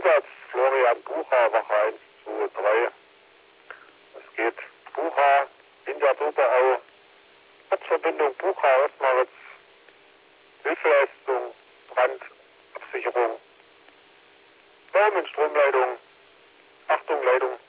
Zusatz Florian Bucher, Wache 1, 2, 3. Es geht Bucher in der Doberau. Ortsverbindung Bucher, Osmaritz. Hilfeleistung, Brandabsicherung. Baum- und Stromleitung. Achtung, Leitung.